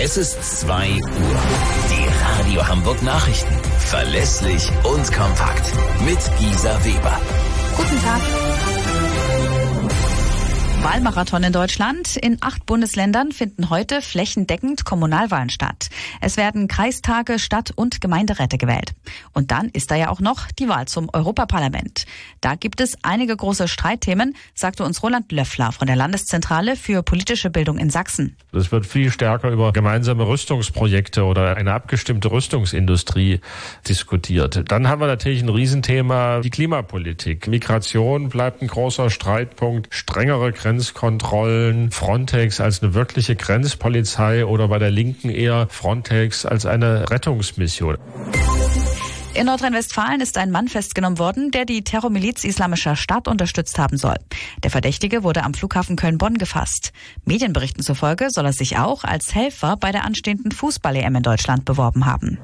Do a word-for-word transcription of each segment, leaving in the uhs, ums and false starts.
Es ist zwei Uhr. Die Radio Hamburg Nachrichten. Verlässlich und kompakt. Mit Gisa Weber. Guten Tag. Wahlmarathon in Deutschland. In acht Bundesländern finden heute flächendeckend Kommunalwahlen statt. Es werden Kreistage, Stadt- und Gemeinderäte gewählt. Und dann ist da ja auch noch die Wahl zum Europaparlament. Da gibt es einige große Streitthemen, sagte uns Roland Löffler von der Landeszentrale für politische Bildung in Sachsen. Es wird viel stärker über gemeinsame Rüstungsprojekte oder eine abgestimmte Rüstungsindustrie diskutiert. Dann haben wir natürlich ein Riesenthema, die Klimapolitik. Migration bleibt ein großer Streitpunkt, strengere Grenzen. Grenzkontrollen, Frontex als eine wirkliche Grenzpolizei oder bei der Linken eher Frontex als eine Rettungsmission. In Nordrhein-Westfalen ist ein Mann festgenommen worden, der die Terrormiliz Islamischer Staat unterstützt haben soll. Der Verdächtige wurde am Flughafen Köln-Bonn gefasst. Medienberichten zufolge soll er sich auch als Helfer bei der anstehenden Fußball-E M in Deutschland beworben haben.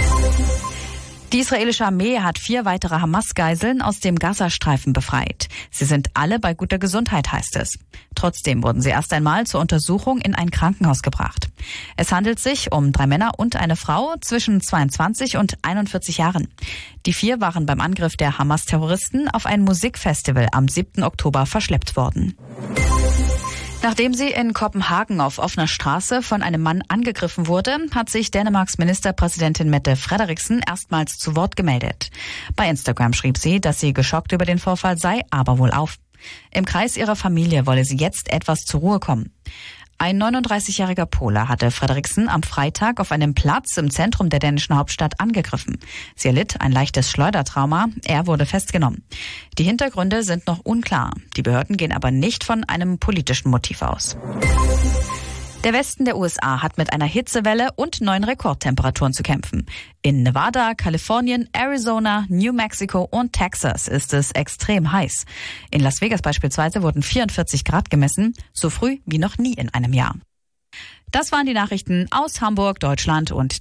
Die israelische Armee hat vier weitere Hamas-Geiseln aus dem Gazastreifen befreit. Sie sind alle bei guter Gesundheit, heißt es. Trotzdem wurden sie erst einmal zur Untersuchung in ein Krankenhaus gebracht. Es handelt sich um drei Männer und eine Frau zwischen zweiundzwanzig und einundvierzig Jahren. Die vier waren beim Angriff der Hamas-Terroristen auf ein Musikfestival am siebten Oktober verschleppt worden. Nachdem sie in Kopenhagen auf offener Straße von einem Mann angegriffen wurde, hat sich Dänemarks Ministerpräsidentin Mette Frederiksen erstmals zu Wort gemeldet. Bei Instagram schrieb sie, dass sie geschockt über den Vorfall sei, aber wohlauf. Im Kreis ihrer Familie wolle sie jetzt etwas zur Ruhe kommen. Ein neununddreißigjähriger Pole hatte Frederiksen am Freitag auf einem Platz im Zentrum der dänischen Hauptstadt angegriffen. Sie erlitt ein leichtes Schleudertrauma, er wurde festgenommen. Die Hintergründe sind noch unklar. Die Behörden gehen aber nicht von einem politischen Motiv aus. Der Westen der U S A hat mit einer Hitzewelle und neuen Rekordtemperaturen zu kämpfen. In Nevada, Kalifornien, Arizona, New Mexico und Texas ist es extrem heiß. In Las Vegas beispielsweise wurden vierundvierzig Grad gemessen, so früh wie noch nie in einem Jahr. Das waren die Nachrichten aus Hamburg, Deutschland und